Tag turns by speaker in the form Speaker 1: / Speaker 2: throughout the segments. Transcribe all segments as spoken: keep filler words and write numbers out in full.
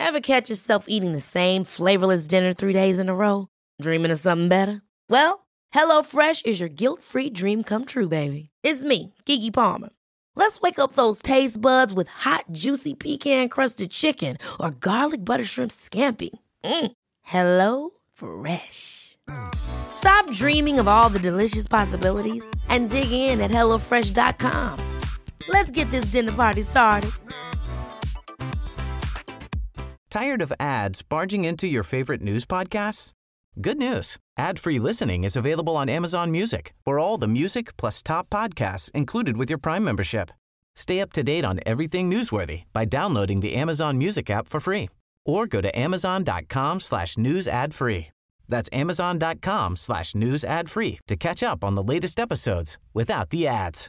Speaker 1: Ever catch yourself eating the same flavorless dinner three days in a row? Dreaming of something better? Well, HelloFresh is your guilt-free dream come true, baby. It's me, Keke Palmer. Let's wake up those taste buds with hot, juicy pecan-crusted chicken or garlic butter shrimp scampi. Mm. Hello Fresh. Stop dreaming of all the delicious possibilities and dig in at hello fresh dot com. Let's get this dinner party started.
Speaker 2: Tired of ads barging into your favorite news podcasts? Good news. Ad-free listening is available on Amazon Music for all the music plus top podcasts included with your Prime membership. Stay up to date on everything newsworthy by downloading the Amazon Music app for free or go to amazon.com slash news ad free. That's amazon.com slash news ad free to catch up on the latest episodes without the ads.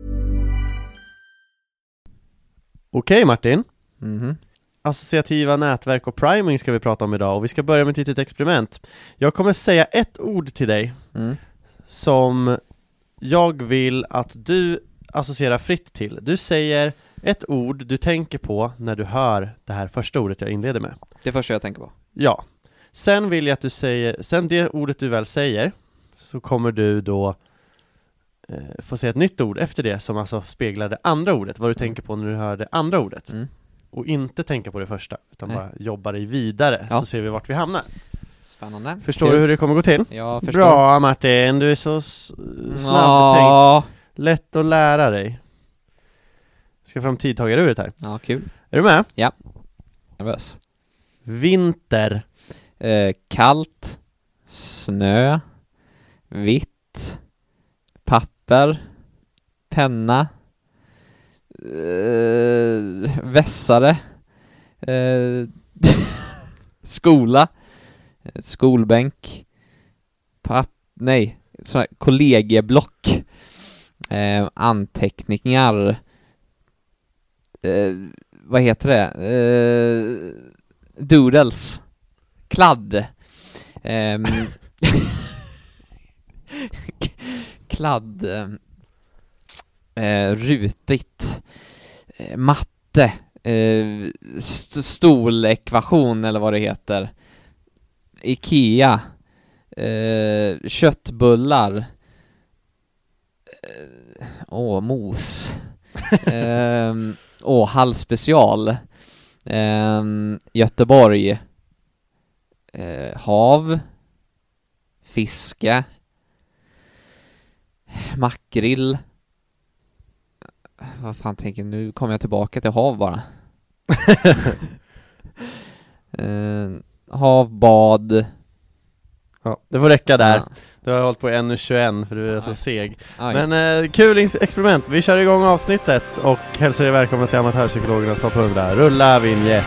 Speaker 3: Okej, Martin.
Speaker 4: Mhm.
Speaker 3: Associativa nätverk och priming ska vi prata om idag, och vi ska börja med ett litet experiment. Jag kommer säga ett ord till dig
Speaker 4: Mm.
Speaker 3: som jag vill att du associerar fritt till. Du säger ett ord du tänker på när du hör det här första ordet jag inleder med.
Speaker 4: Det första jag tänker på.
Speaker 3: Ja. Sen vill jag att du säger, sen det ordet du väl säger, så kommer du då eh, få säga ett nytt ord efter det som alltså speglar det andra ordet. Vad du tänker på när du hör det andra ordet.
Speaker 4: Mm.
Speaker 3: Och inte tänka på det första, utan
Speaker 4: Nej.
Speaker 3: bara jobba dig vidare,
Speaker 4: Ja.
Speaker 3: så ser vi vart vi hamnar.
Speaker 4: Spännande.
Speaker 3: Förstår
Speaker 4: Kul.
Speaker 3: du hur det kommer gå till?
Speaker 4: Jag förstår.
Speaker 3: Bra, Martin, du är så s- snabbtänkt.
Speaker 4: Ja.
Speaker 3: Lätt att lära dig. Ska fram tidtagaruret här.
Speaker 4: Ja, kul.
Speaker 3: Är du med?
Speaker 4: Nervös.
Speaker 3: Vinter.
Speaker 4: Eh, kallt. Snö. Vitt. Papper. Penna. Eh, vässare. Eh, skola. Eh, Skolbänk. Papp. Nej. Sån här kollegieblock. Eh, anteckningar. Eh, vad heter det? Eh, doodles. Kladd. Ehm, kladd. Eh, rutigt. Eh, matte. Eh, st- stolekvation eller vad det heter. Ikea. Eh, köttbullar. Eh, åh, mos. Ehm, åh, halvspecial. Ehm, Göteborg. Eh, hav. Fiske. Makrill. Vad fan tänker jag? Nu kommer jag tillbaka till hav bara. eh, hav, bad.
Speaker 3: Ja, det får räcka där.
Speaker 4: Ja.
Speaker 3: Du har hållit på en tjugoett för du är så
Speaker 4: Aj.
Speaker 3: seg.
Speaker 4: Aj.
Speaker 3: Men eh, kul ins- experiment. Vi kör igång avsnittet och hälsar er välkomna till Amatörpsykologernas topp hundra. Rulla vignett.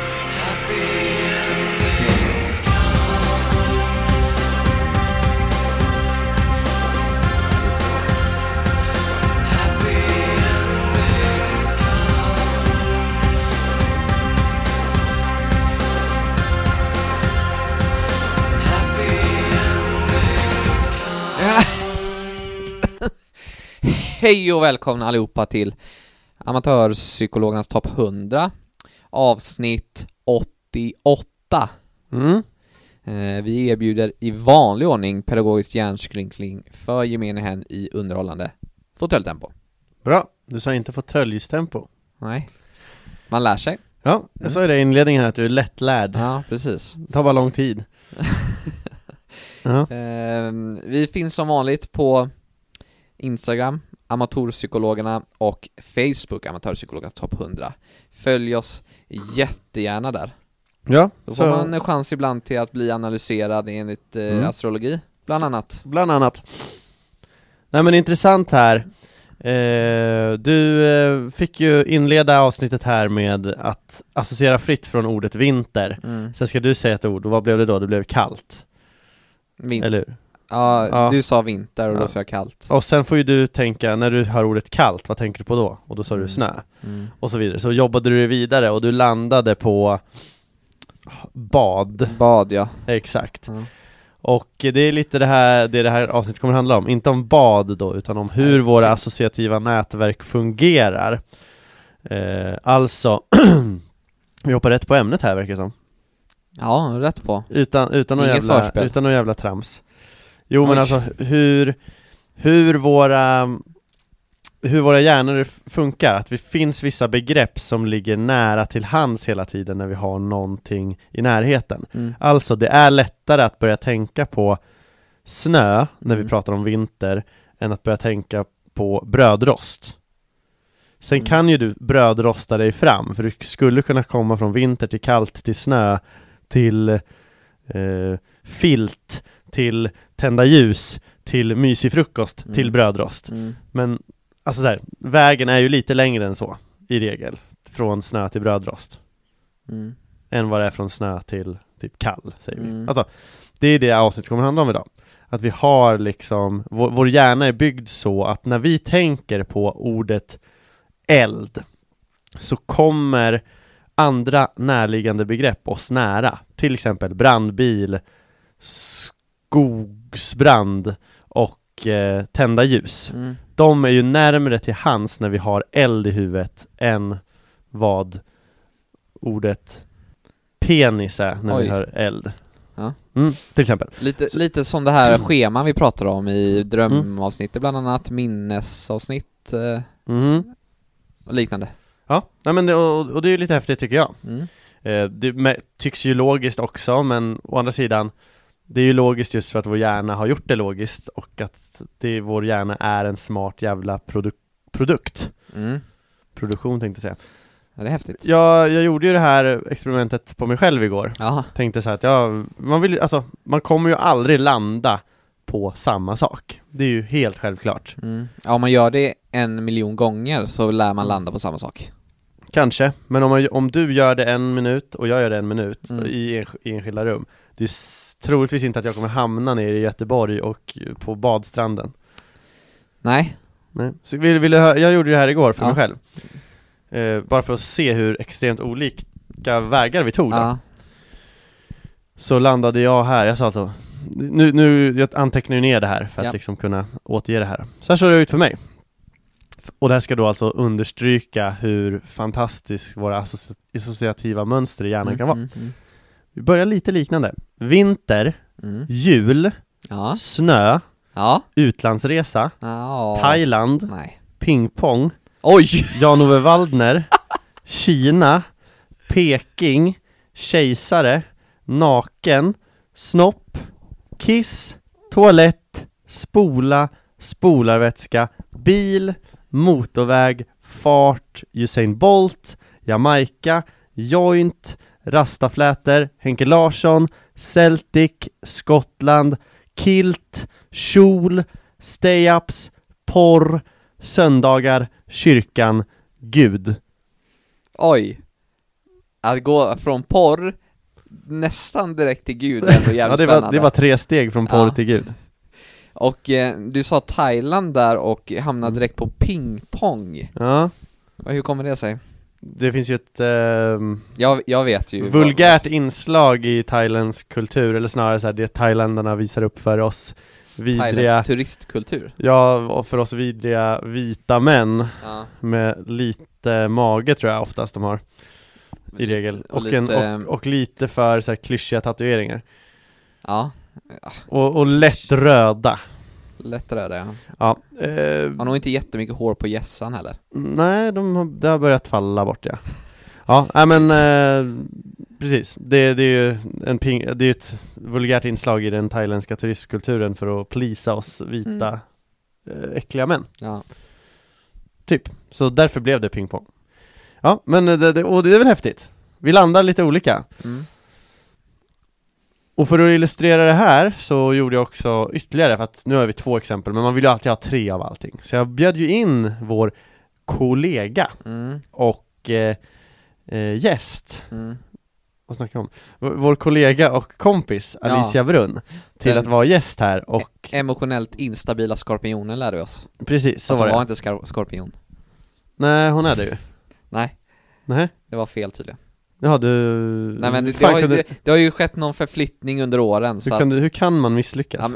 Speaker 4: Hej och välkomna allihopa till Amatörpsykologernas topp hundra, avsnitt åttioåtta.
Speaker 3: Mm.
Speaker 4: eh, Vi erbjuder i vanlig ordning pedagogisk hjärnskrynkling för gemene hen i underhållande fåtöljtempo.
Speaker 3: Bra. Du sa inte fåtöljstempo.
Speaker 4: Nej, man lär sig.
Speaker 3: Ja, jag sa ju det i inledningen här att du är lättlärd.
Speaker 4: Ja, precis.
Speaker 3: Det tar bara lång tid. Ja.
Speaker 4: eh, Vi finns som vanligt på Instagram, Amatörpsykologerna, och Facebook, Amatörpsykologernas topp hundra. Följ oss jättegärna där.
Speaker 3: Ja,
Speaker 4: Då
Speaker 3: så
Speaker 4: får man en chans ibland till att bli analyserad enligt eh,
Speaker 3: Mm.
Speaker 4: astrologi, bland annat.
Speaker 3: bland annat. Nej, men intressant här. Eh, du eh, fick ju inleda avsnittet här med att associera fritt från ordet vinter.
Speaker 4: Mm.
Speaker 3: Sen ska du säga ett ord, och vad blev det då? Det blev kallt,
Speaker 4: Vin-
Speaker 3: eller hur?
Speaker 4: ja,
Speaker 3: Ja.
Speaker 4: du sa vinter och
Speaker 3: Ja.
Speaker 4: då sa jag kallt.
Speaker 3: Och sen får ju du tänka, när du hör ordet kallt, vad tänker du på då? Och då sa du
Speaker 4: Mm.
Speaker 3: snö,
Speaker 4: Mm.
Speaker 3: och så vidare. Så jobbade du vidare och du landade på bad.
Speaker 4: Bad, ja.
Speaker 3: Exakt.
Speaker 4: Ja.
Speaker 3: Och det är lite det här, det det här avsnittet kommer handla om. Inte om bad då, utan om hur
Speaker 4: Nej,
Speaker 3: våra
Speaker 4: shit.
Speaker 3: associativa nätverk fungerar. Eh, alltså, Vi hoppar rätt på ämnet här, verkar det som.
Speaker 4: Ja, rätt på.
Speaker 3: Utan, utan, någon
Speaker 4: Inget
Speaker 3: jävla,
Speaker 4: förspel.
Speaker 3: utan någon jävla trams. Jo,
Speaker 4: Oj.
Speaker 3: men alltså hur, hur våra hur våra hjärnor funkar. Att det finns vissa begrepp som ligger nära till hands hela tiden när vi har någonting i närheten.
Speaker 4: Mm.
Speaker 3: Alltså det är lättare att börja tänka på snö när
Speaker 4: Mm.
Speaker 3: vi pratar om vinter än att börja tänka på brödrost. Sen
Speaker 4: Mm.
Speaker 3: kan ju du brödrosta dig fram, för du skulle kunna komma från vinter till kallt till snö till eh, filt till tända ljus till mysig frukost
Speaker 4: Mm.
Speaker 3: till brödrost.
Speaker 4: Mm.
Speaker 3: Men alltså så här, vägen är ju lite längre än så i regel från snö till brödrost
Speaker 4: Mm.
Speaker 3: än vad det är från snö till typ kall, säger vi.
Speaker 4: Mm.
Speaker 3: Alltså, det är det avsnittet kommer handla om idag. Att vi har liksom, vår, vår hjärna är byggd så att när vi tänker på ordet eld så kommer andra närliggande begrepp oss nära. Till exempel brandbil, skogsbrand och eh, tända ljus.
Speaker 4: Mm.
Speaker 3: De är ju närmare till hands när vi har eld i huvudet än vad ordet penis är när
Speaker 4: Oj.
Speaker 3: vi hör eld.
Speaker 4: Ja.
Speaker 3: Mm, till exempel.
Speaker 4: Lite, lite som det här scheman vi pratar om i drömavsnittet, bland annat minnesavsnitt eh,
Speaker 3: Mm.
Speaker 4: och liknande.
Speaker 3: Ja, nej, men det, och, och det är ju lite häftigt tycker jag.
Speaker 4: Mm.
Speaker 3: Eh, det me- tycks ju logiskt också, men å andra sidan det är ju logiskt just för att vår hjärna har gjort det logiskt och att det, vår hjärna är en smart jävla produ- produkt.
Speaker 4: Mm.
Speaker 3: Produktion tänkte jag säga.
Speaker 4: Ja, det är häftigt.
Speaker 3: Jag, jag gjorde ju det här experimentet på mig själv igår.
Speaker 4: Jaha.
Speaker 3: Tänkte så här att jag, man vill, alltså, man kommer ju aldrig landa på samma sak. Det är ju helt självklart.
Speaker 4: Mm. Ja, om man gör det en miljon gånger så lär man landa på samma sak.
Speaker 3: Kanske, men om, man, om du gör det en minut och jag gör det en minut
Speaker 4: Mm.
Speaker 3: i, en, i enskilda rum, det är s- troligtvis inte att jag kommer hamna nere i Göteborg och på badstranden.
Speaker 4: Nej.
Speaker 3: Nej. Så vill, vill jag, hö- jag gjorde det här igår för
Speaker 4: Ja.
Speaker 3: mig själv. Eh, bara för att se hur extremt olika vägar vi tog då.
Speaker 4: Ja.
Speaker 3: Så landade jag här, jag sa alltså nu, nu jag antecknar ju ner det här för att
Speaker 4: Ja.
Speaker 3: liksom kunna återge det här. Så här såg det ut för mig. Och det här ska då alltså understryka hur fantastiskt våra associ- associativa mönster i hjärnan
Speaker 4: Mm,
Speaker 3: kan vara.
Speaker 4: mm, mm.
Speaker 3: Vi börjar lite liknande. Vinter,
Speaker 4: Mm.
Speaker 3: jul,
Speaker 4: Ja.
Speaker 3: snö,
Speaker 4: Ja.
Speaker 3: utlandsresa,
Speaker 4: Ja.
Speaker 3: Thailand,
Speaker 4: Nej.
Speaker 3: pingpong,
Speaker 4: Oj!
Speaker 3: Jan-Ove Waldner, Kina, Peking, kejsare, naken, snopp, kiss, toalett, spola, spolarvätska, bil, motorväg, fart, Usain Bolt, Jamaica, joint, rastafläter, Henke Larsson, Celtic, Skottland, kilt, kjol, stay-ups, porr, söndagar, kyrkan, Gud.
Speaker 4: Oj. Att gå från porr nästan direkt till Gud är ändå jävligt
Speaker 3: Ja, det var,
Speaker 4: spännande.
Speaker 3: det var tre steg från porr
Speaker 4: Ja.
Speaker 3: till Gud.
Speaker 4: Och eh, du sa Thailand där och hamnade
Speaker 3: Mm.
Speaker 4: direkt på pingpong.
Speaker 3: Ja,
Speaker 4: Hur kommer det sig?
Speaker 3: det finns ju ett ehm,
Speaker 4: Jag, jag vet ju.
Speaker 3: vulgärt inslag i Thailands kultur, eller snarare så här, det tailändarna visar upp för oss vidriga,
Speaker 4: Thailands turistkultur.
Speaker 3: ja, och för oss vidriga vita män
Speaker 4: Ja.
Speaker 3: med lite mage tror jag oftast de har i regel,
Speaker 4: Och
Speaker 3: och, en,
Speaker 4: lite-
Speaker 3: och, och lite för så här klyschiga tatueringar
Speaker 4: Ja,
Speaker 3: och, och lätt röda.
Speaker 4: lätt röda, ja.
Speaker 3: Ja, eh,
Speaker 4: Har nog inte jättemycket hår på gässan heller.
Speaker 3: nej, de har, det har börjat falla bort, ja. Ja, nej, men eh, precis. Det, det är ju en ping, det är ett vulgärt inslag i den thailändska turistkulturen för att plisa oss vita eh, äckliga män.
Speaker 4: Ja.
Speaker 3: Typ. Så därför blev det pingpong. Ja, men det, det, och det är väl häftigt. Vi landar lite olika.
Speaker 4: Mm.
Speaker 3: Och för att illustrera det här så gjorde jag också ytterligare, för att nu har vi två exempel, men man vill ju alltid ha tre av allting. Så jag bjöd ju in vår kollega
Speaker 4: Mm.
Speaker 3: och eh, eh, gäst,
Speaker 4: Mm.
Speaker 3: vad snackar jag om? V- Vår kollega och kompis
Speaker 4: Ja.
Speaker 3: Alicia Brunn till
Speaker 4: Den-
Speaker 3: att vara gäst här och
Speaker 4: Emotionellt instabila skorpionen lärde vi oss.
Speaker 3: precis, så
Speaker 4: Alltså
Speaker 3: var det.
Speaker 4: var inte skar- skorpion.
Speaker 3: Nej, hon är det ju.
Speaker 4: Nej,
Speaker 3: Nej,
Speaker 4: det var fel tydligen.
Speaker 3: ja du...
Speaker 4: Nej men det, det,
Speaker 3: fan,
Speaker 4: har ju,
Speaker 3: kunde,
Speaker 4: det, det har ju skett någon förflyttning under åren
Speaker 3: hur,
Speaker 4: så
Speaker 3: kan
Speaker 4: att,
Speaker 3: du, hur kan man misslyckas?
Speaker 4: ja, men.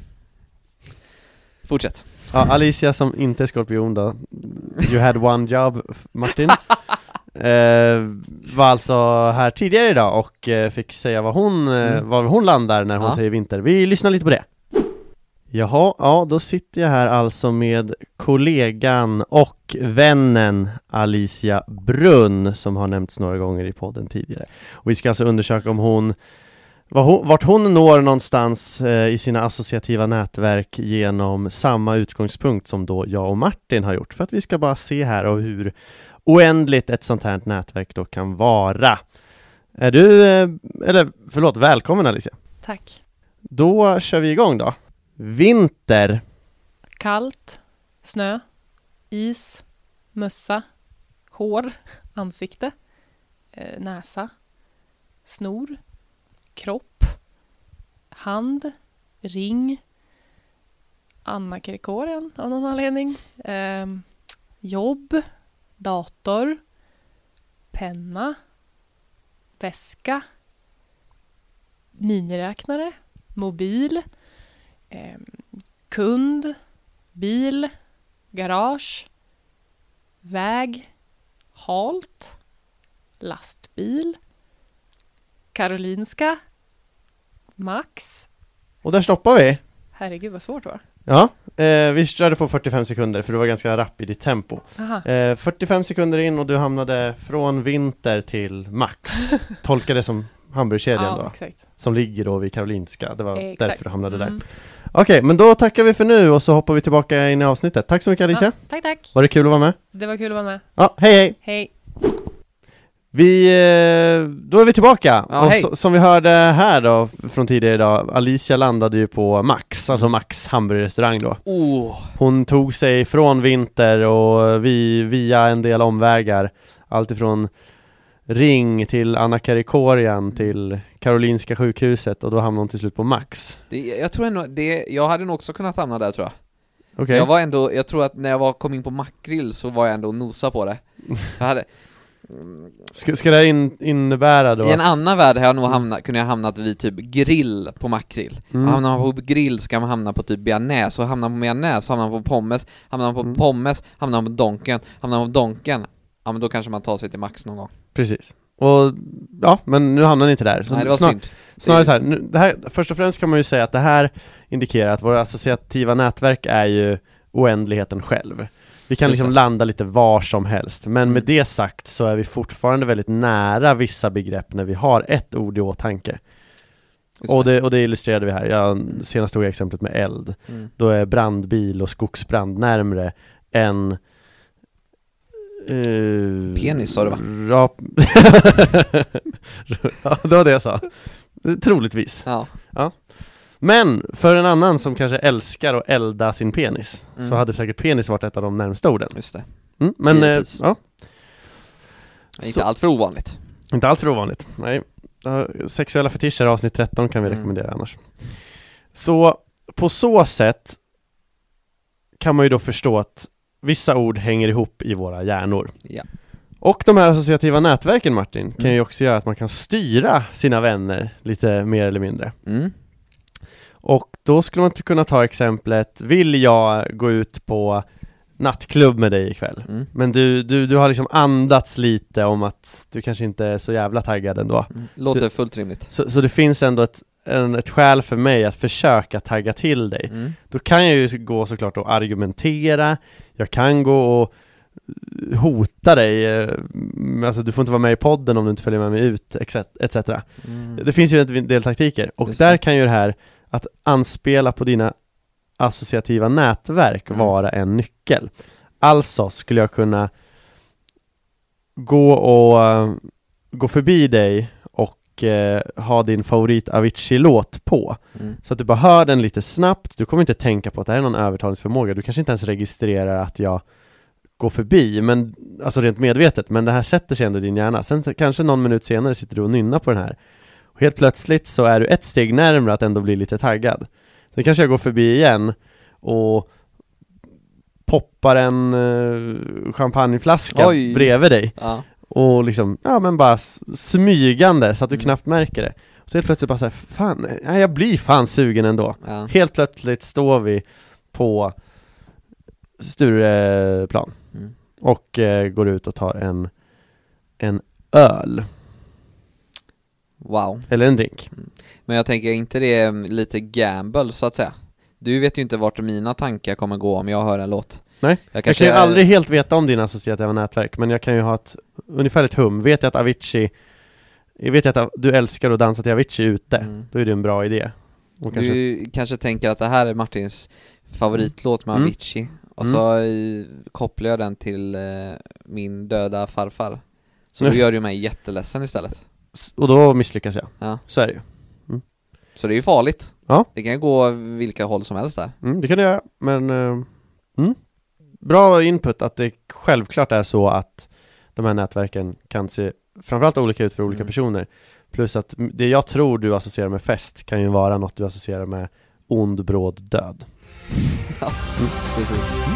Speaker 4: Fortsätt.
Speaker 3: Ja, Alicia som inte är skorpion då. You had one job, Martin. eh, var alltså här tidigare idag och eh, fick säga vad hon, eh,
Speaker 4: Mm.
Speaker 3: var hon landar när hon
Speaker 4: Ja.
Speaker 3: säger vinter. Vi lyssnar lite på det. Jaha, ja då sitter jag här alltså med kollegan och vännen Alicia Brunn som har nämnts några gånger i podden tidigare. Och vi ska alltså undersöka om hon, vad hon vart hon når någonstans eh, i sina associativa nätverk genom samma utgångspunkt som då jag och Martin har gjort. För att vi ska bara se här och hur oändligt ett sånt här nätverk då kan vara. Är du, eh, eller förlåt, välkommen Alicia.
Speaker 5: Tack.
Speaker 3: Då kör vi igång då. Vinter.
Speaker 5: Kallt, snö, is, mössa, hår, ansikte, eh, näsa, snor, kropp, hand, ring, Anna Kirkorien av någon anledning, eh, jobb, dator, penna, väska, miniräknare, mobil, eh, kund, bil, garage, väg, halt, lastbil, Karolinska, Max.
Speaker 3: Och där stoppar vi.
Speaker 5: Herregud vad svårt va?
Speaker 3: Ja, eh, vi körde på fyrtiofem sekunder för du var ganska rapp i ditt tempo.
Speaker 5: Aha.
Speaker 3: Eh, fyrtiofem sekunder in och du hamnade från vinter till Max. Tolka det som hamburgerkedjan
Speaker 5: Ja,
Speaker 3: då.
Speaker 5: exakt.
Speaker 3: Som ligger då vid Karolinska. Det var
Speaker 5: Exakt.
Speaker 3: därför du hamnade där.
Speaker 5: Mm.
Speaker 3: Okej, men då tackar vi för nu och så hoppar vi tillbaka in i avsnittet. Tack så mycket Alicia.
Speaker 5: Ja, tack, tack.
Speaker 3: Var det kul att vara med?
Speaker 5: Det var kul att vara med.
Speaker 3: Ja, hej hej!
Speaker 5: Hej.
Speaker 3: Vi, eh, då är vi tillbaka.
Speaker 4: Ja,
Speaker 3: och
Speaker 4: hej.
Speaker 3: så, som vi hörde här då från tidigare idag, Alicia landade ju på Max, alltså Max hamburgerrestaurang då.
Speaker 4: Oh.
Speaker 3: Hon tog sig från vinter och vi via en del omvägar, allt ifrån Ring till Anna Kirkorien till Karolinska sjukhuset och då hamnade hon till slut på Max.
Speaker 4: Det, jag tror ändå, det, jag hade nog också kunnat hamna där tror jag.
Speaker 3: Okej.
Speaker 4: Jag var ändå, jag tror att när jag var, kom in på Makrill så var jag ändå och nosa på det. Jag hade,
Speaker 3: Ska, ska det in, innebära då
Speaker 4: I en
Speaker 3: att-
Speaker 4: annan värld har jag nog hamnat, kunde jag hamnat vid typ grill på Makrill.
Speaker 3: Mm.
Speaker 4: Och hamnar man på grill ska man hamna på typ bearnaise, och hamnar man på bearnaise hamnar man på pommes, hamnar man på
Speaker 3: Mm.
Speaker 4: pommes, hamnar man på donken, hamnar man på donken, ja men då kanske man tar sig till Max någon gång.
Speaker 3: Precis. Och ja, men nu hamnar ni inte där. Så
Speaker 4: Nej, det var
Speaker 3: snar-
Speaker 4: synd.
Speaker 3: Snarare så här, nu, det här, först och främst kan man ju säga att det här indikerar att våra associativa nätverk är ju oändligheten själv. Vi kan
Speaker 4: Just
Speaker 3: liksom
Speaker 4: det.
Speaker 3: landa lite var som helst. Men
Speaker 4: Mm.
Speaker 3: med det sagt så är vi fortfarande väldigt nära vissa begrepp när vi har ett ord i åtanke.
Speaker 4: Just
Speaker 3: Och det, och det illustrerade vi här. Jag, senast tog jag exemplet med eld.
Speaker 4: Mm.
Speaker 3: Då är brandbil och skogsbrand närmre än Uh,
Speaker 4: Penis sa du va?
Speaker 3: Rap... ja, det var det jag sa. Troligtvis.
Speaker 4: Ja.
Speaker 3: Men för en annan som kanske älskar att elda sin penis
Speaker 4: Mm.
Speaker 3: så hade säkert penis varit ett av de närmsta orden.
Speaker 4: Just det.
Speaker 3: Mm, men eh,
Speaker 4: Givetvis.
Speaker 3: ja,
Speaker 4: Inte
Speaker 3: Så-
Speaker 4: allt för ovanligt.
Speaker 3: inte allt för ovanligt. Nej. Uh, sexuella fetischer avsnitt tretton kan vi
Speaker 4: Mm.
Speaker 3: rekommendera annars. Så på så sätt kan man ju då förstå att vissa ord hänger ihop i våra hjärnor.
Speaker 4: Ja.
Speaker 3: Och de här associativa nätverken, Martin, kan
Speaker 4: Mm.
Speaker 3: ju också göra att man kan styra sina vänner lite mer eller mindre.
Speaker 4: Mm.
Speaker 3: Och då skulle man inte kunna ta exemplet, vill jag gå ut på nattklubb med dig ikväll?
Speaker 4: Mm.
Speaker 3: Men du, du, du har liksom andats lite om att du kanske inte är så jävla taggad ändå.
Speaker 4: Mm. Låter fullt rimligt.
Speaker 3: Så, så det finns ändå ett, en, ett skäl för mig att försöka tagga till dig.
Speaker 4: Mm.
Speaker 3: Då kan jag ju gå såklart och argumentera. Jag kan gå och hota dig. eh, Alltså du får inte vara med i podden om du inte följer med mig ut, et cetera.
Speaker 4: Mm.
Speaker 3: Det finns ju en del taktiker. Och
Speaker 4: Just
Speaker 3: där
Speaker 4: det.
Speaker 3: kan ju det här att anspela på dina associativa nätverk
Speaker 4: Mm.
Speaker 3: vara en nyckel. Alltså skulle jag kunna gå och eh, gå förbi dig och eh, ha din favorit Avicii-låt på.
Speaker 4: Mm.
Speaker 3: Så att du bara hör den lite snabbt. Du kommer inte tänka på att det här är någon övertalningsförmåga. Du kanske inte ens registrerar att jag går förbi, men alltså rent medvetet, men det här sätter sig ändå i din hjärna. Sen t- kanske någon minut senare sitter du och nynnar på den här. Och helt plötsligt så är du ett steg närmare att ändå bli lite taggad. Sen kanske jag går förbi igen och poppar en uh, champagneflaska
Speaker 4: Oj.
Speaker 3: bredvid dig.
Speaker 4: Ja.
Speaker 3: Och liksom, ja men bara s- smygande så att du
Speaker 4: Mm.
Speaker 3: knappt märker det. Så helt plötsligt bara så här, fan, nej, jag blir fan sugen ändå.
Speaker 4: Ja.
Speaker 3: Helt plötsligt står vi på Stureplan
Speaker 4: Mm.
Speaker 3: och eh, går ut och tar en en öl.
Speaker 4: Wow.
Speaker 3: Eller en drink.
Speaker 4: Men jag tänker inte det är lite gamble så att säga. Du vet ju inte vart mina tankar kommer gå om jag hör en låt.
Speaker 3: Nej, jag,
Speaker 4: jag,
Speaker 3: jag kan ju aldrig helt veta om dina associativa nätverk, men jag kan ju ha ett ungefär ett hum. Vet jag att Avicii, jag vet att du älskar att dansa till Avicii ute, mm. då är det en bra idé.
Speaker 4: Och kanske... Du kanske tänker att det här är Martins favoritlåt med mm. Avicii, och mm. så i, kopplar jag den till eh, min döda farfar. Så då gör du mig jätteledsen istället.
Speaker 3: Och då misslyckas jag.
Speaker 4: Ja.
Speaker 3: Så är det ju. Mm.
Speaker 4: Så det är ju farligt.
Speaker 3: Ja.
Speaker 4: Det kan gå vilka håll som helst där.
Speaker 3: Mm, det kan det göra, men uh, mm. bra input att det självklart är så att de här nätverken kan se framförallt olika ut för olika mm. personer. Plus att det jag tror du associerar med fest kan ju vara något du associerar med ond, bråd, död.
Speaker 4: Ja, mm. precis. Mm.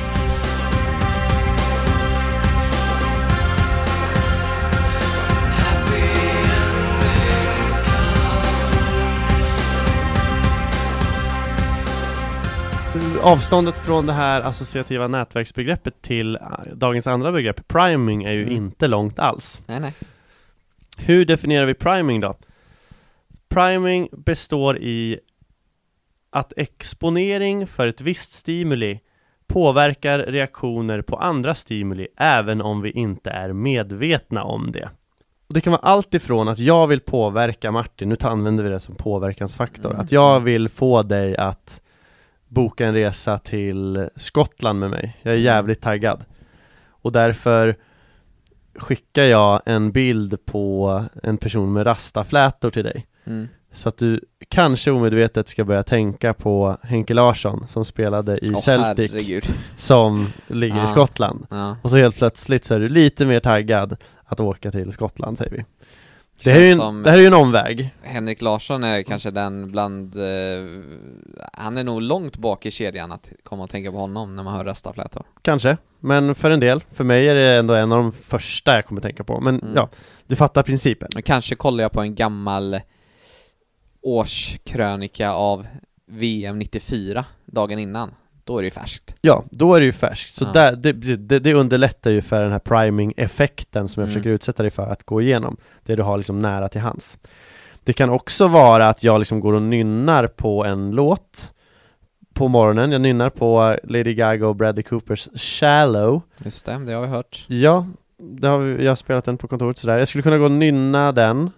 Speaker 3: Avståndet från det här associativa nätverksbegreppet till dagens andra begrepp, priming, är ju mm. inte långt alls.
Speaker 4: Nej, nej.
Speaker 3: Hur definierar vi priming då? Priming består i att exponering för ett visst stimuli påverkar reaktioner på andra stimuli även om vi inte är medvetna om det. Och det kan vara allt ifrån att jag vill påverka Martin, nu använder vi det som påverkansfaktor, mm. att jag vill få dig att boka en resa till Skottland med mig. Jag är jävligt taggad. Och därför skickar jag en bild på en person med rastaflätor till dig. Mm. Så att du kanske omedvetet ska börja tänka på Henke Larsson som spelade i oh, Celtic herregud. Som ligger ah. i Skottland. Ah. Och så helt plötsligt så är du lite mer taggad att åka till Skottland, säger vi. Det här, är ju en, det här är ju en omväg.
Speaker 4: Henrik Larsson är kanske den bland eh, han är nog långt bak i kedjan att komma och tänka på honom när man hör rastaflätor.
Speaker 3: Kanske, men för en del. För mig är det ändå en av de första jag kommer tänka på. Men mm. ja, du fattar principen.
Speaker 4: Men kanske kollar jag på en gammal årskrönika av V M nittiofyra dagen innan. Då är det ju färskt.
Speaker 3: Ja, då är det ju färskt. Så ja. där, det, det, det underlättar ju för den här priming-effekten som jag mm. försöker utsätta dig för att gå igenom. Det du har liksom nära till hands. Det kan också vara att jag liksom går och nynnar på en låt på morgonen. Jag nynnar på Lady Gaga och Bradley Coopers Shallow.
Speaker 4: Just det, det har vi hört.
Speaker 3: Ja, det har vi, jag har spelat den på kontoret sådär. Jag skulle kunna gå och nynna den.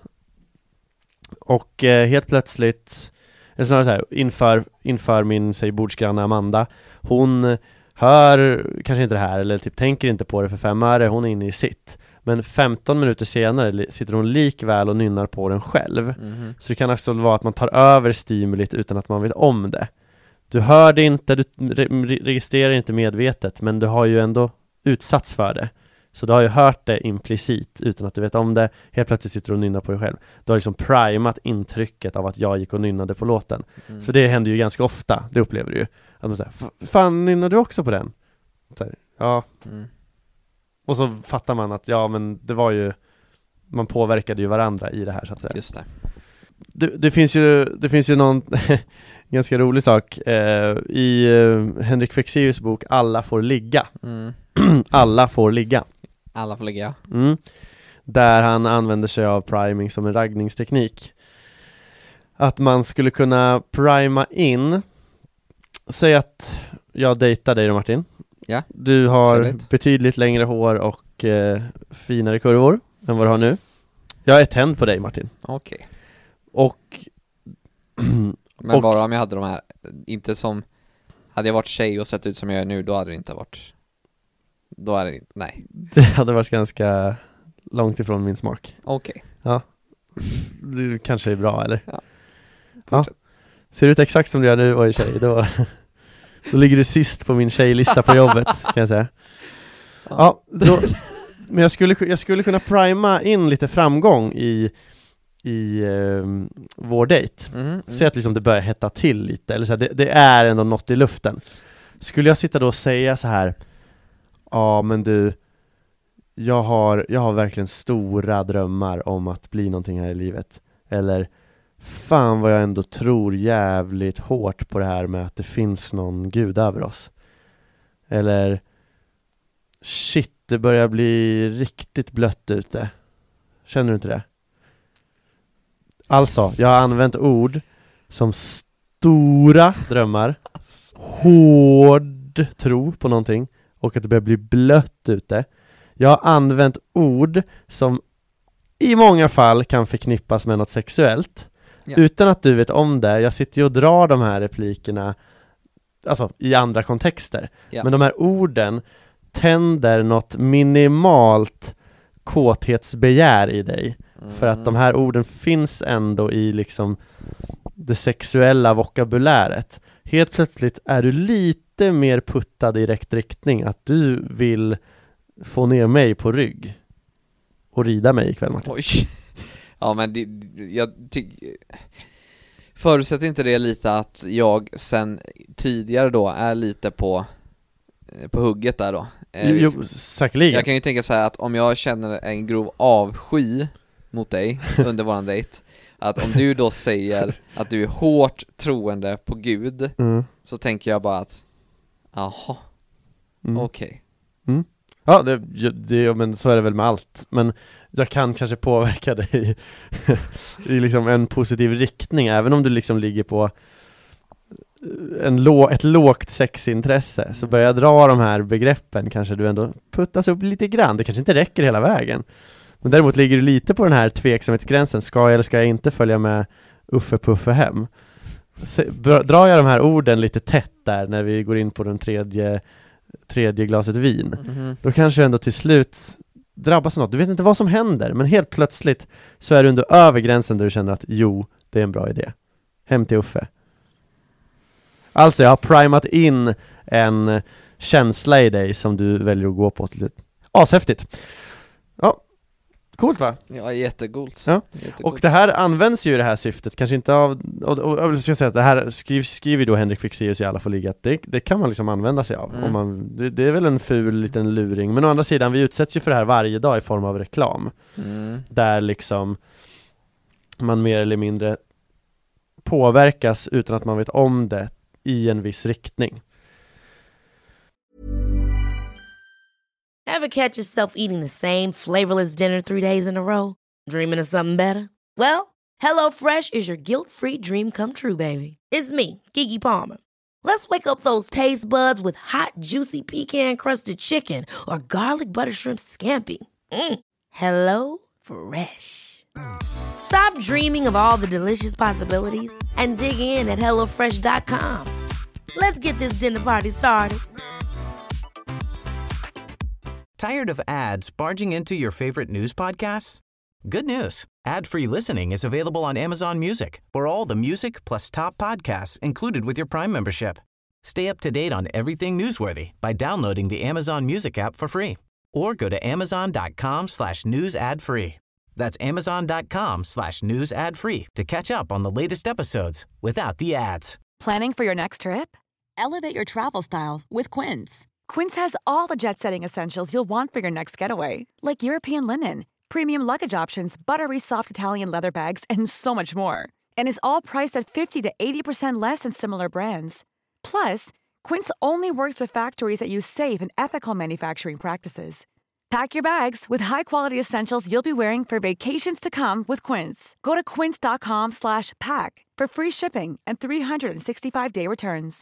Speaker 3: Och eh, helt plötsligt... Eller snarare så här, inför, inför min, säg, bordsgranne Amanda. Hon hör kanske inte det här, eller typ tänker inte på det för fem öre. Hon är inne i sitt. Men femton minuter senare sitter hon likväl och nynnar på den själv. Mm-hmm. Så det kan också vara att man tar över stimulit utan att man vet om det. Du hör det inte, du re- registrerar inte medvetet, men du har ju ändå utsatts för det. Så du har ju hört det implicit utan att du vet om det. Helt plötsligt sitter du och nynnar på dig själv. Du har liksom primat intrycket av att jag gick och nynnade på låten. Mm. Så det händer ju ganska ofta, det upplever du ju. Att man säger, fan, nynnar du också på den? Så här, ja. Mm. Och så fattar man att, ja men det var ju, man påverkade ju varandra i det här så att säga.
Speaker 4: Just det.
Speaker 3: Det, det finns ju, det finns ju någon ganska rolig sak eh, i eh, Henrik Fexeus bok Alla får ligga. Mm. Alla får ligga.
Speaker 4: Alla får ligga.
Speaker 3: Mm. Där han använder sig av priming som en raggningsteknik. Att man skulle kunna prima in. Säg att jag dejtar dig då, Martin.
Speaker 4: Ja.
Speaker 3: Du har Absolut. betydligt längre hår och eh, finare kurvor än vad du har nu. Jag är tänd på dig, Martin.
Speaker 4: Okej. Okay.
Speaker 3: Och
Speaker 4: men
Speaker 3: och,
Speaker 4: bara om jag hade de här, inte som, hade jag varit tjej och sett ut som jag är nu, då hade det inte varit, då är det, nej.
Speaker 3: Det hade varit ganska långt ifrån min smak.
Speaker 4: Okej. Okay.
Speaker 3: Ja. Du kanske är bra, eller?
Speaker 4: Ja.
Speaker 3: Ja. Ser du ut exakt som du gör nu och är tjej, då, då ligger du sist på min tjejlista på jobbet, kan jag säga. Ja, då, men jag skulle, jag skulle kunna prima in lite framgång i i eh, vår dejt. Mm, mm. Se att liksom det börjar hetta till lite. Eller så här, det, det är ändå något i luften. Skulle jag sitta då och säga så här, ja men du, jag har, jag har verkligen stora drömmar om att bli någonting här i livet. Eller, fan vad jag ändå tror jävligt hårt på det här med att det finns någon gud över oss. Eller, shit, det börjar bli riktigt blött ute. Känner du inte det? Alltså, jag har använt ord som stora drömmar, hård tro på någonting och att det börjar bli blött ute. Jag har använt ord som i många fall kan förknippas med något sexuellt. Ja. Utan att du vet om det. Jag sitter ju och drar de här replikerna alltså i andra kontexter. Ja. Men de här orden tänder något minimalt kåthetsbegär i dig. Mm. För att de här orden finns ändå i liksom det sexuella vokabuläret. Helt plötsligt är du lite mer puttad i rätt riktning. Att du vill få ner mig på rygg och rida mig ikväll, Martin.
Speaker 4: Oj. Ja, men det, jag tycker... Förutsätter inte det lite att jag sen tidigare då är lite på på hugget där då?
Speaker 3: Jo, jo, säkerligen.
Speaker 4: Jag kan ju tänka så här att om jag känner en grov avsky mot dig under våran dejt, att om du då säger att du är hårt troende på Gud, mm. så tänker jag bara att jaha, mm. okej. Okay.
Speaker 3: Mm. Ja, det, det, men så är det väl med allt. Men jag kan kanske påverka dig i liksom en positiv riktning, även om du liksom ligger på en lå, ett lågt sexintresse. Så börjar jag dra de här begreppen, kanske du ändå puttas upp lite grann. Det kanske inte räcker hela vägen. Men däremot ligger du lite på den här tveksamhetsgränsen. Ska jag eller ska jag inte följa med Uffe Puffe hem? Så, drar jag de här orden lite tätt där när vi går in på den tredje tredje glaset vin, mm-hmm. då kanske ändå till slut drabbas av något. Du vet inte vad som händer, men helt plötsligt så är du ändå över gränsen där du känner att jo, det är en bra idé. Hem till Uffe. Alltså jag har primat in en känsla i dig som du väljer att gå på till slut. Ashäftigt. Ja, coolt va?
Speaker 4: Ja, jättegoolt.
Speaker 3: Ja.
Speaker 4: jättegoolt.
Speaker 3: Och det här används ju i det här syftet, kanske inte av, och, och, och jag ska säga att det här skriv, skriver då Henrik Fexeus i Alla får ligga, att det, det kan man liksom använda sig av. Mm. Om man, det, det är väl en ful liten luring, men å andra sidan, vi utsätts ju för det här varje dag i form av reklam. Mm. Där liksom man mer eller mindre påverkas utan att man vet om det i en viss riktning.
Speaker 1: Ever catch yourself eating the same flavorless dinner three days in a row? Dreaming of something better? Well, HelloFresh is your guilt-free dream come true, baby. It's me, Keke Palmer. Let's wake up those taste buds with hot, juicy pecan-crusted chicken or garlic butter shrimp scampi. Mm. Hello Fresh. Stop dreaming of all the delicious possibilities and dig in at hello fresh dot com. Let's get this dinner party started.
Speaker 2: Tired of ads barging into your favorite news podcasts? Good news. Ad-free listening is available on Amazon Music for all the music plus top podcasts included with your Prime membership. Stay up to date on everything newsworthy by downloading the Amazon Music app for free or go to amazon.com slash news ad free. That's amazon.com slash news ad free to catch up on the latest episodes without the ads.
Speaker 6: Planning for your next trip? Elevate your travel style with Quince. Quince has all the jet-setting essentials you'll want for your next getaway, like European linen, premium luggage options, buttery soft Italian leather bags, and so much more. And is all priced at fifty to eighty percent less than similar brands. Plus, Quince only works with factories that use safe and ethical manufacturing practices. Pack your bags with high-quality essentials you'll be wearing for vacations to come with Quince. Go to quince.com slash pack for free shipping and three sixty-five day returns.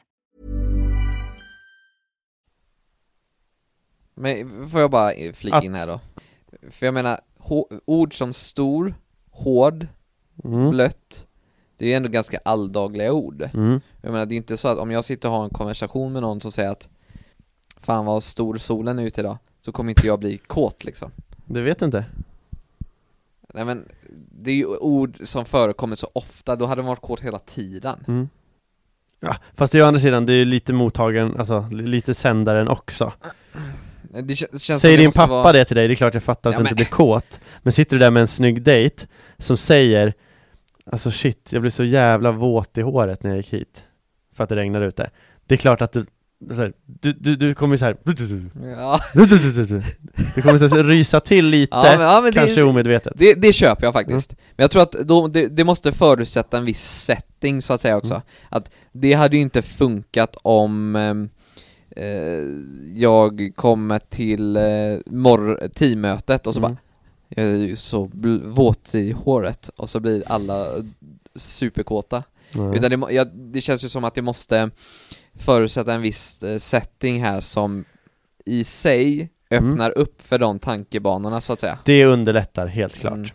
Speaker 4: Men får jag bara flika in här då? För jag menar, hå- ord som stor, hård, mm. blött, det är ju ändå ganska alldagliga ord. Mm. Jag menar, det är inte så att om jag sitter och har en konversation med någon som säger att fan vad stor solen är ute idag, så kommer inte jag bli kåt liksom.
Speaker 3: Det vet inte.
Speaker 4: Nej, men det är ju ord som förekommer så ofta, då hade man varit kåt hela tiden. Mm.
Speaker 3: Ja, fast det är å andra sidan, det är lite mottagaren, alltså lite sändaren också.
Speaker 4: Det känns
Speaker 3: säger din pappa
Speaker 4: vara...
Speaker 3: det till dig, det är klart jag fattar att
Speaker 4: ja,
Speaker 3: du
Speaker 4: men...
Speaker 3: inte blir kåt. Men sitter du där med en snygg dejt som säger, alltså shit, jag blev så jävla våt i håret när jag gick hit för att det regnade ute. Det är klart att du här, du, du, du kommer så här ja. Du kommer så här, rysa till lite, ja, men, ja, men kanske
Speaker 4: det,
Speaker 3: omedvetet.
Speaker 4: Det, det köper jag faktiskt. Mm. Men jag tror att då, det, det måste förutsätta en viss setting så att säga också. Mm. Att det hade ju inte funkat om eh, jag kommer till eh, morr- teammötet och så mm. bara Jag är ju så bl- våt i håret och så blir alla superkåta.
Speaker 3: Mm.
Speaker 4: Utan det, må- ja, det känns ju som att det måste förutsätta en viss eh, setting här som i sig öppnar
Speaker 3: Mm.
Speaker 4: upp för de tankebanorna så att säga.
Speaker 3: Det underlättar helt klart.
Speaker 4: Mm.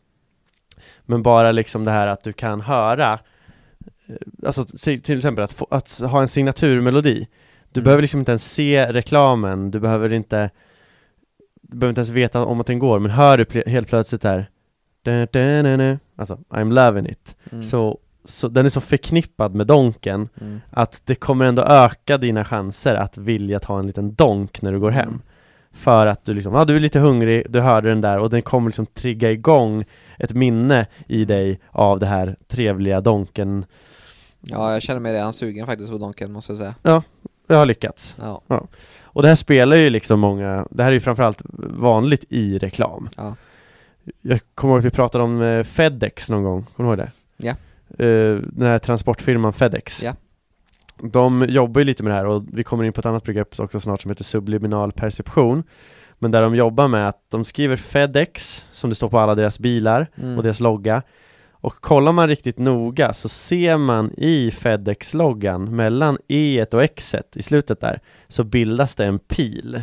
Speaker 3: Men bara liksom det här att du kan höra, eh, alltså till till exempel att, få, att ha en signaturmelodi. Du
Speaker 4: Mm. behöver
Speaker 3: behöver liksom inte ens se reklamen, du behöver inte du behöver inte ens veta om att den går, men hör du pl- helt plötsligt där, da, da, da, da, alltså I'm loving it.
Speaker 4: Mm.
Speaker 3: Så, så den är så förknippad med donken
Speaker 4: Mm.
Speaker 3: att det kommer ändå öka dina chanser att vilja ta en liten donk när du går hem.
Speaker 4: Mm.
Speaker 3: För att du liksom, ja du är lite hungrig, du hörde den där och den kommer liksom trigga igång ett minne i dig av det här trevliga donken.
Speaker 4: Ja, jag känner mig redan sugen faktiskt på donken, måste jag säga.
Speaker 3: Jag har lyckats.
Speaker 4: Ja.
Speaker 3: Och det här spelar ju liksom många, det här är ju framförallt vanligt i reklam.
Speaker 4: Ja.
Speaker 3: Jag kommer ihåg att vi pratade om eh, FedEx någon gång, kommer du ihåg det?
Speaker 4: Ja.
Speaker 3: Eh, den här transportfirman FedEx.
Speaker 4: Ja.
Speaker 3: De jobbar ju lite med det här och vi kommer in på ett annat begrepp också snart som heter subliminal perception. Men där de jobbar med att de skriver FedEx som det står på alla deras bilar
Speaker 4: Mm.
Speaker 3: och deras logga. Och kollar man riktigt noga så ser man i FedEx-loggan mellan E och X i slutet där så bildas det en pil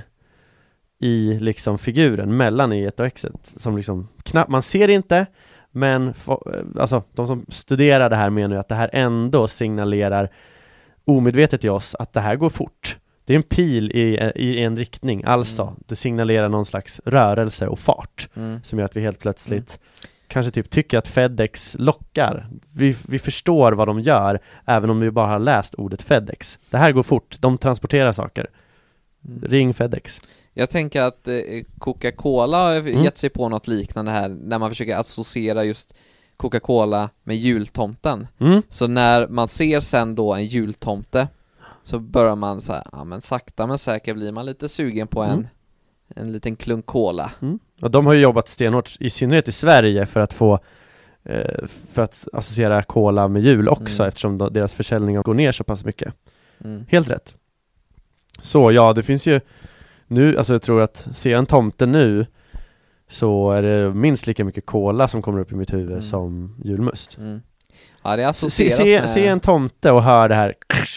Speaker 3: i liksom figuren mellan E och X som liksom knappt, man ser det inte, men få, alltså de som studerar det här menar ju att det här ändå signalerar omedvetet till oss att det här går fort. Det är en pil i, i en riktning, alltså
Speaker 4: Mm.
Speaker 3: det signalerar någon slags rörelse och fart
Speaker 4: Mm.
Speaker 3: som gör att vi helt plötsligt kanske typ tycker att FedEx lockar. Vi, vi förstår vad de gör även om vi bara har läst ordet FedEx. Det här går fort, de transporterar saker.
Speaker 4: Mm.
Speaker 3: Ring FedEx.
Speaker 4: Jag tänker att eh, Coca-Cola har
Speaker 3: Mm.
Speaker 4: gett sig på något liknande här när man försöker associera just Coca-Cola med jultomten.
Speaker 3: Mm.
Speaker 4: Så när man ser sen då en jultomte så börjar man så här, ja men sakta men säkert blir man lite sugen på en
Speaker 3: Mm.
Speaker 4: en liten klunk cola.
Speaker 3: Mm. Och de har ju jobbat stenhårt, i synnerhet i Sverige, för att få eh, för att associera cola med jul också,
Speaker 4: Mm.
Speaker 3: eftersom då, deras försäljning går ner så pass mycket.
Speaker 4: Mm.
Speaker 3: Helt rätt. Så ja, det finns ju nu, alltså jag tror att se en tomte nu så är det minst lika mycket cola som kommer upp i mitt huvud
Speaker 4: Mm.
Speaker 3: som julmust.
Speaker 4: Mm. Ja, det
Speaker 3: Se,
Speaker 4: associeras
Speaker 3: se,
Speaker 4: med...
Speaker 3: se en tomte och hör det här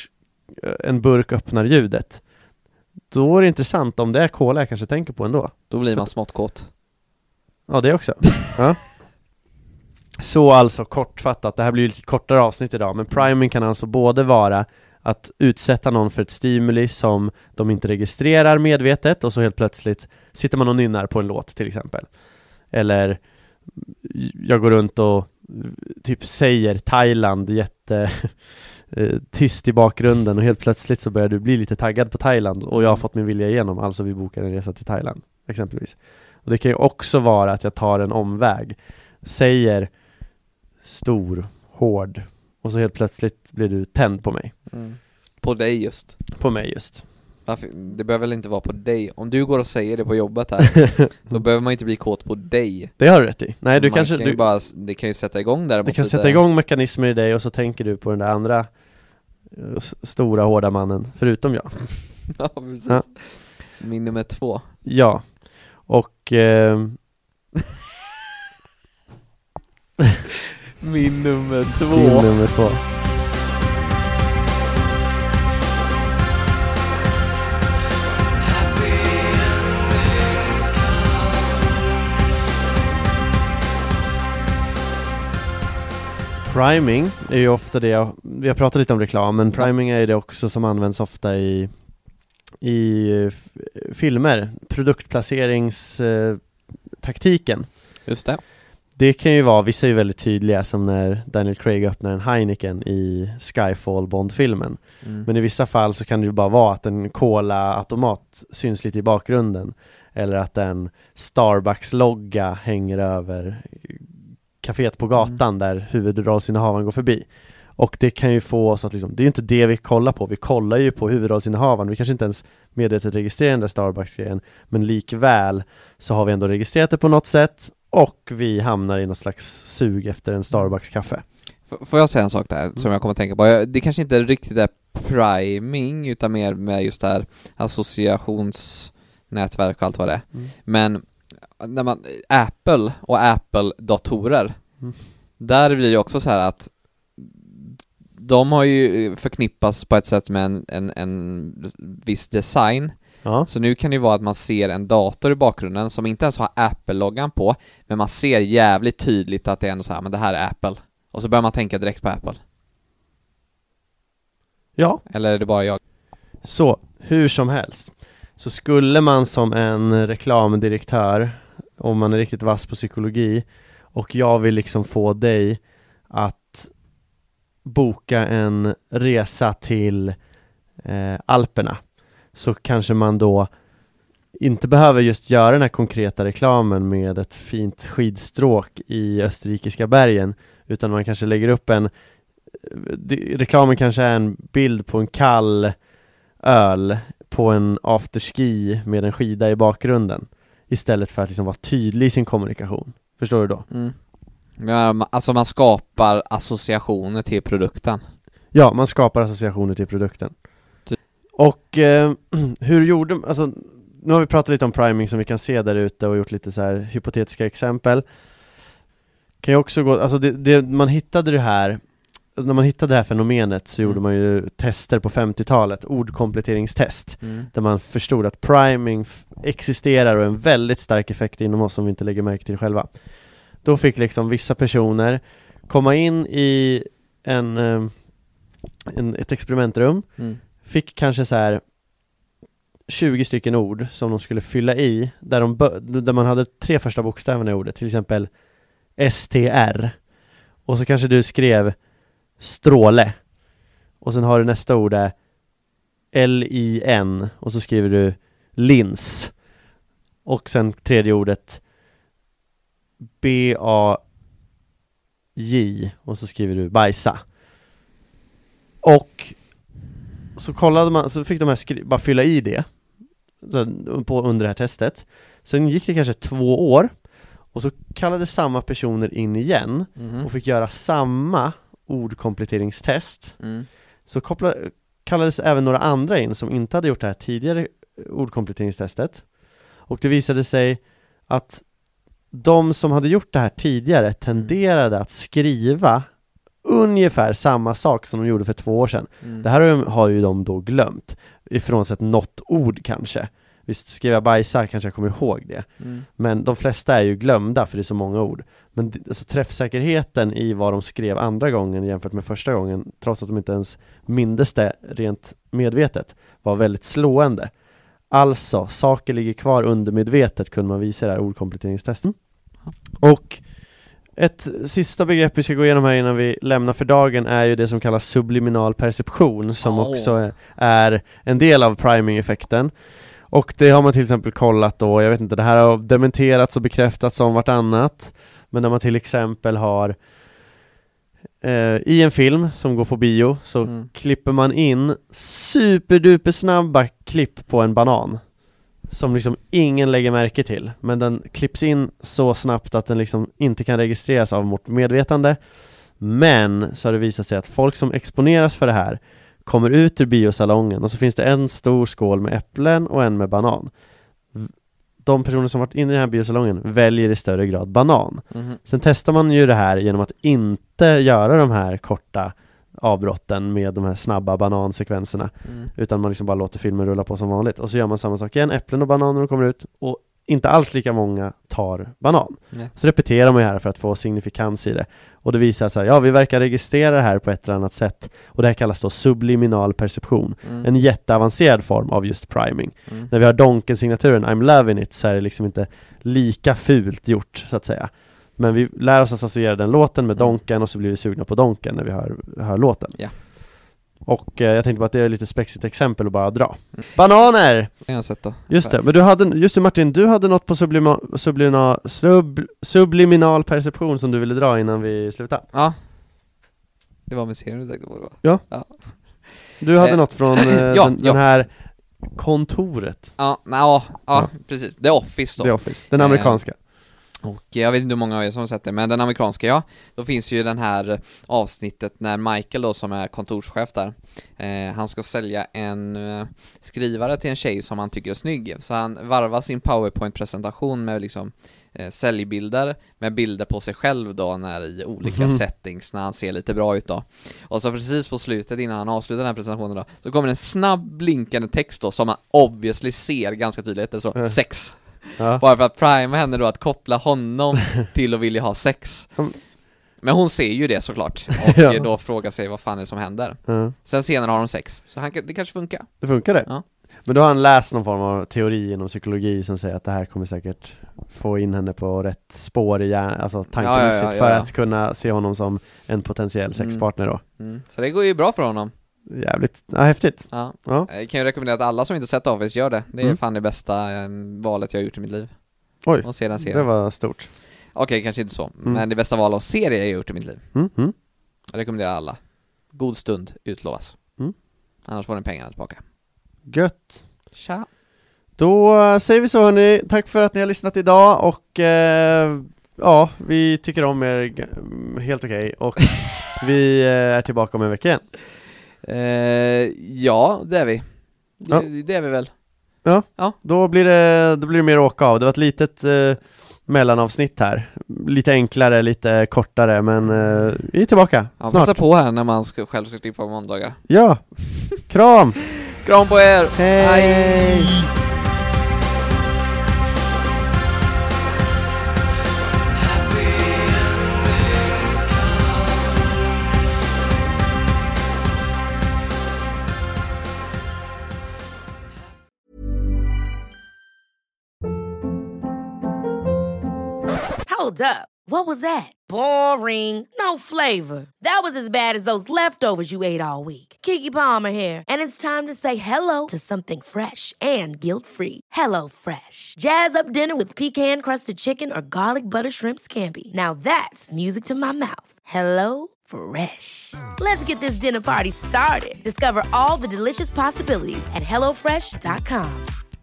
Speaker 3: en burk öppnar ljudet. Då är det intressant om det är cola jag kanske tänker på ändå.
Speaker 4: Då blir
Speaker 3: För-
Speaker 4: man smått kåt.
Speaker 3: Ja, det också. Ja. Så alltså kortfattat, det här blir ju lite kortare avsnitt idag, men priming kan alltså både vara att utsätta någon för ett stimuli som de inte registrerar medvetet och så helt plötsligt sitter man och nynnar på en låt till exempel. Eller jag går runt och typ säger Thailand jätte eh, tyst i bakgrunden och helt plötsligt så börjar du bli lite taggad på Thailand och jag har fått min vilja igenom, alltså vi bokar en resa till Thailand exempelvis. Och det kan ju också vara att jag tar en omväg, säger stor, hård och så helt plötsligt blir du tänd på mig.
Speaker 4: Mm. På dig just.
Speaker 3: På mig just.
Speaker 4: Varför? Det behöver väl inte vara på dig. Om du går och säger det på jobbet här, då behöver man inte bli kåt på dig.
Speaker 3: Det har du rätt i. Nej, du
Speaker 4: man
Speaker 3: kanske
Speaker 4: kan ju
Speaker 3: du,
Speaker 4: bara, det kan ju sätta igång där.
Speaker 3: du kan sätta igång mekanismer i dig och så tänker du på den där andra eh, s- stora, hårda mannen, förutom jag.
Speaker 4: Ja, precis.
Speaker 3: Ja.
Speaker 4: Min nummer två.
Speaker 3: Ja. Och eh,
Speaker 4: Min nummer
Speaker 3: din
Speaker 4: två.
Speaker 3: nummer två. Priming är ju ofta det, vi har pratat lite om reklam, men priming är det också som används ofta i i f- filmer, produktplaceringstaktiken.
Speaker 4: Just det.
Speaker 3: Det kan ju vara, vissa är ju väldigt tydliga, som när Daniel Craig öppnar en Heineken i Skyfall Bond-filmen.
Speaker 4: Mm.
Speaker 3: Men i vissa fall så kan det ju bara vara att en cola-automat syns lite i bakgrunden. Eller att en Starbucks-logga hänger över kaféet på gatan
Speaker 4: Mm.
Speaker 3: där huvudrollsinnehavaren går förbi. Och det kan ju få oss att liksom, det är ju inte det vi kollar på. Vi kollar ju på huvudrollsinnehavaren. Vi kanske inte ens medvetet registrerar den där Starbucks-grejen. Men likväl så har vi ändå registrerat det på något sätt. Och vi hamnar i något slags sug efter en Starbucks-kaffe.
Speaker 4: F- Får jag säga en sak där som jag kommer att tänka på? Jag- Det kanske inte riktigt är priming utan mer med just det här associationsnätverk och allt vad det är.
Speaker 3: Mm.
Speaker 4: Men när man, Apple och Apple-datorer,
Speaker 3: Mm.
Speaker 4: där blir det också så här att de har ju förknippats på ett sätt med en, en, en viss design.
Speaker 3: Ja.
Speaker 4: Så nu kan det ju vara att man ser en dator i bakgrunden som inte ens har Apple-loggan på, men man ser jävligt tydligt att det är ändå så här, men det här är Apple. Och så börjar man tänka direkt på Apple.
Speaker 3: Ja,
Speaker 4: Eller är det bara jag?
Speaker 3: så hur som helst så skulle man som en reklamdirektör, om man är riktigt vass på psykologi, och jag vill liksom få dig att boka en resa till eh, Alperna, så kanske man då inte behöver just göra den här konkreta reklamen med ett fint skidstråk i österrikiska bergen, utan man kanske lägger upp en de, reklamen kanske är en bild på en kall öl på en afterski med en skida i bakgrunden, istället för att liksom vara tydlig i sin kommunikation. Förstår du då?
Speaker 4: Mm. Ja, alltså man skapar associationer till produkten.
Speaker 3: Ja, man skapar associationer till produkten.
Speaker 4: Ty-
Speaker 3: Och eh, hur gjorde, alltså nu har vi pratat lite om priming som vi kan se där ute och gjort lite så här hypotetiska exempel. Kan ju också gå, alltså det, det, man hittade det här, när man hittade det här fenomenet så
Speaker 4: Mm.
Speaker 3: gjorde man ju tester på femtiotalet, ordkompletteringstest,
Speaker 4: Mm.
Speaker 3: där man förstod att priming f- existerar och är en väldigt stark effekt inom oss som vi inte lägger märke till själva. Då fick liksom vissa personer komma in i en, eh, en, ett experimentrum,
Speaker 4: Mm.
Speaker 3: fick kanske så här tjugo stycken ord som de skulle fylla i, där, de bö- där man hade tre första bokstäverna i ordet, till exempel S T R, och så kanske du skrev stråle, och sen har du nästa ord är L I N, och så skriver du lins, och sen tredje ordet B A J, och så skriver du bajsa. Och så kollade man, så fick de här skri- bara fylla i det så, på, under det här testet. Sen gick det kanske två år, och så kallade samma personer in igen
Speaker 4: Mhm.
Speaker 3: och fick göra samma ordkompletteringstest.
Speaker 4: Mm.
Speaker 3: Så koppla, kallades även några andra in som inte hade gjort det här tidigare ordkompletteringstestet. Och det visade sig att de som hade gjort det här tidigare tenderade att skriva ungefär samma sak som de gjorde för två år sedan.
Speaker 4: Mm.
Speaker 3: Det här har- har ju de då glömt, ifrån sett något ord kanske. Visst, skrev jag bajsa kanske jag kommer ihåg det.
Speaker 4: Mm.
Speaker 3: Men de flesta är ju glömda för det är så många ord. Men d- alltså, träffsäkerheten i vad de skrev andra gången jämfört med första gången, trots att de inte ens mindes det rent medvetet, var väldigt slående. Alltså, saker ligger kvar undermedvetet, kunde man visa i det här ordkompletteringstesten. Och ett sista begrepp vi ska gå igenom här innan vi lämnar för dagen är ju det som kallas subliminal perception, som
Speaker 4: Oh.
Speaker 3: också är, är en del av priming-effekten. Och det har man till exempel kollat då, jag vet inte, det här har dementerats och bekräftats om vartannat, men när man till exempel har eh, i en film som går på bio så
Speaker 4: Mm.
Speaker 3: klipper man in superduper snabba klipp på en banan som liksom ingen lägger märke till, men den klipps in så snabbt att den liksom inte kan registreras av vårt medvetande. Men så har det visat sig att folk som exponeras för det här kommer ut ur biosalongen, och så finns det en stor skål med äpplen och en med banan. V- De personer som varit inne i den här biosalongen väljer i större grad banan.
Speaker 4: Mhm.
Speaker 3: Sen testar man ju det här genom att inte göra de här korta avbrotten med de här snabba banansekvenserna,
Speaker 4: Mm.
Speaker 3: utan man liksom bara låter filmen rulla på som vanligt. Och så gör man samma sak igen, äpplen och bananer kommer ut, och inte alls lika många tar banan.
Speaker 4: Nej.
Speaker 3: Så repeterar man ju här för att få signifikans i det. Och det visar sig, ja, vi verkar registrera det här på ett eller annat sätt. Och det här kallas då subliminal perception.
Speaker 4: Mm.
Speaker 3: En jätteavancerad form av just priming.
Speaker 4: Mm.
Speaker 3: När vi har Donken-signaturen I'm loving it, så är det liksom inte lika fult gjort, så att säga. Men vi lär oss att associera den låten med
Speaker 4: Mm.
Speaker 3: Donken, och så blir vi sugna på Donken när vi hör, hör låten.
Speaker 4: Ja.
Speaker 3: Och eh, jag tänkte bara att det är lite spexigt exempel att bara dra. Bananer!
Speaker 4: Det har jag sett då.
Speaker 3: Just det, men du hade, just det Martin, du hade något på sublima, sublima, sub, subliminal perception som du ville dra innan vi slutar.
Speaker 4: Ja. Det var med serien du tänkte på det, va?
Speaker 3: Du hade
Speaker 4: Eh,
Speaker 3: något från eh,
Speaker 4: ja,
Speaker 3: den,
Speaker 4: ja.
Speaker 3: den här kontoret,
Speaker 4: Ja, na, ja, ja,
Speaker 3: Ja.
Speaker 4: precis. The Office då.
Speaker 3: The Office, den
Speaker 4: Eh,
Speaker 3: amerikanska.
Speaker 4: Och jag vet inte hur många av er som har sett det, men den amerikanska, ja. Då finns ju den här avsnittet när Michael då, som är kontorschef där, eh, han ska sälja en eh, skrivare till en tjej som han tycker är snygg. Så han varvar sin PowerPoint-presentation med liksom eh, säljbilder, med bilder på sig själv då, när i olika mm. settings, när han ser lite bra ut då. Och så precis på slutet, innan han avslutar den här presentationen då, så kommer en snabb blinkande text då, som man obviously ser ganska tydligt, det är så, mm. sex. Ja. Bara för att prima henne då att koppla honom till att vilja ha sex. Men hon ser ju det såklart. Och ja. Då frågar sig vad fan är det som händer. Mm. Sen senare har de sex. Så han, det kanske funkar.
Speaker 3: Det funkar det?
Speaker 4: Ja.
Speaker 3: Men då har han läst någon form av teori inom psykologi som säger att det här kommer säkert få in henne på rätt spår i hjärnan, alltså tankemässigt, ja, ja, ja, ja. för att kunna se honom som en potentiell sexpartner då.
Speaker 4: Mm. Mm. Så det går ju bra för honom.
Speaker 3: Jävligt, ja, häftigt.
Speaker 4: Ja.
Speaker 3: Ja.
Speaker 4: Jag kan ju rekommendera att alla som inte sett Office gör det. Det är mm. fan det bästa eh, valet jag har gjort i mitt liv.
Speaker 3: Oj,
Speaker 4: och se den serien.
Speaker 3: Det var stort.
Speaker 4: Okej, okay, kanske inte så. Mm. Men det bästa val av serie jag har gjort i mitt liv.
Speaker 3: Mm. Mm.
Speaker 4: Jag rekommenderar alla. God stund utlovas.
Speaker 3: Mm.
Speaker 4: Annars får ni pengarna tillbaka.
Speaker 3: Gött.
Speaker 4: Tja.
Speaker 3: Då säger vi så hörni. Tack för att ni har lyssnat idag. Och eh, ja, vi tycker om er helt okej. Okay. Och vi är tillbaka om en vecka igen.
Speaker 4: Uh, ja, det är vi.
Speaker 3: Ja.
Speaker 4: Det, det är vi väl.
Speaker 3: Ja,
Speaker 4: ja.
Speaker 3: Då blir det då blir det mer att åka av. Det var ett litet uh, mellanavsnitt här. Lite enklare, lite kortare, men uh, vi är tillbaka
Speaker 4: ja,
Speaker 3: snart.
Speaker 4: Passa på här när man ska, själv ska klippa på måndagar.
Speaker 3: Ja, kram!
Speaker 4: Kram på er!
Speaker 3: Hej! Hej.
Speaker 1: Hold up. What was that? Boring. No flavor. That was as bad as those leftovers you ate all week. Keke Palmer here, and it's time to say hello to something fresh and guilt-free. Hello Fresh. Jazz up dinner with pecan-crusted chicken or garlic butter shrimp scampi. Now that's music to my mouth. Hello Fresh. Let's get this dinner party started. Discover all the delicious possibilities at hello fresh dot com.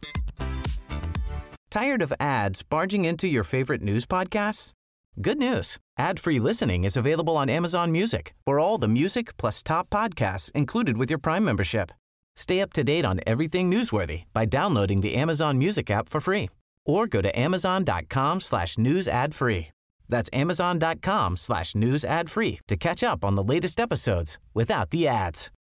Speaker 2: Tired of ads barging into your favorite news podcasts? Good news. Ad-free listening is available on Amazon Music for all the music plus top podcasts included with your Prime membership. Stay up to date on everything newsworthy by downloading the Amazon Music app for free or go to amazon.com slash news ad free. That's amazon.com slash news ad free to catch up on the latest episodes without the ads.